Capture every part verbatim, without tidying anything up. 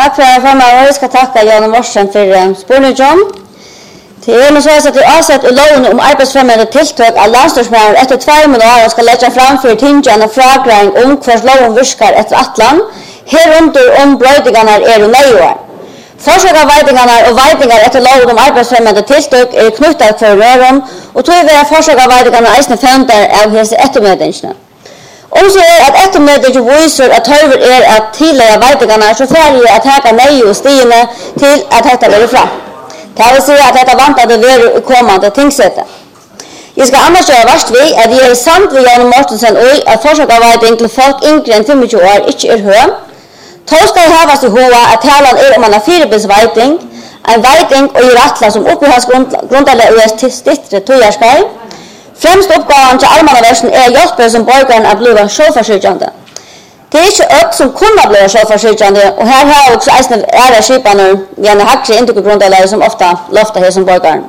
Takk for at jeg skal takke Jan Morsen for spørsmålet. Det er noe så at det er avsett i loven om arbeidsfremmende tiltak av landstyrsmæren etter tvær måneder skal legge fram for tingene og fragreining om hvordan loven virker etter atlan, herunder om brøydingene er og nøyere. Forsøkerveidingene og veidingene etter loven om arbeidsfremmende tiltak er knyttet for røren, og tog vi er forsøkerveidingene eisende femter av hese ettermedingene. Om så er at ettermedingen viser at tøyver er at tidligere veidingene, så færger jeg at heka nøye og stigende til at dette blir fram. Det vil si at dette vant at det vil kommende tingsete. Jeg skal annars gjøre verst ved at jeg er samt ved Jan Mortensen og at forsøkerveiding til folk yngre enn femogtjúgu år ikke er høy. Tå skal hevas i hoa at talan er om man har firebilsveiding, en veiding og i rattla som oppi hans grundalega U S til stittre tøyarskei. Fremst oppgaven til allmannaversen er hjelper som borgeren er blivet sjåforsyrkjande. Det er ikke økt som kunne bli sjåforsyrkjande, og her har også eisne ære skipene gjerne hakse inntrykkegrundalega som ofte lofta her som borgeren.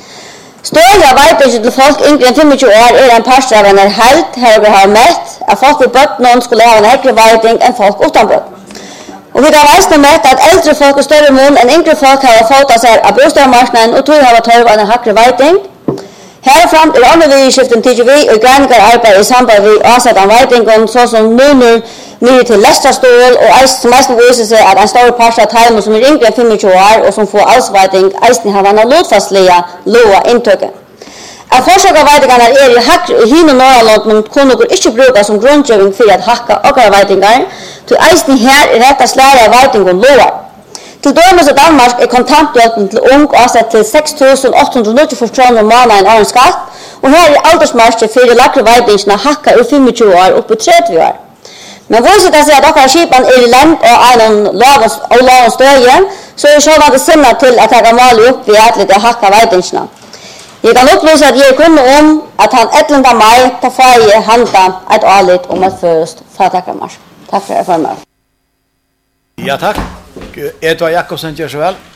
Større veiding til folk yngre enn femogtjúgu år er en parst av en helt her vi har mett at folk i bøttene skulle ha en hekre veiding enn folk utan bøtt. Og vi har veisne mett at eldre folk er større mån enn yngre folk har fått av seg av bostadmarknaden og tog har tørv av en hekre veiding. Herfram er andre vidskiften tidlig vi og greininger arbeid i samband med avsett av veidingen, såsom munner nye til lestrastål, og som eisen viser seg at en stor parst av teimen som er yngre enn femogtjúgu år og som får alsveiding, eisen har vannet lodfastlige loa inntøkken. At forsøkerveidingene er i hakk i hinn og Norrland, men kunne dere ikke bruke som grunngjøving for at hakka okkara veidingar, til eisen her er dette slære av veidingen loa. Til dømes av Danmark er kontanthjelpen til ung avsett til seks tusen åtte hundre og nittifire kroner om måneden årens skatt, og her er aldersmarsket for lakre veidingene hakka i femogtjúgu år opp i tretti år. Men viser det seg at okkara skipan er i lengt og en lovens støye, så er sånn det sinnet til at jeg kan male opp ved at det hakka veidingene. Jeg kan opplyse at jeg er kunde om at han ellevte mai tar ferie handa et årligt om et først fratakkermars. Takk for erfaringen. Ja, takk. Edvard Jakobsen gjør så vel.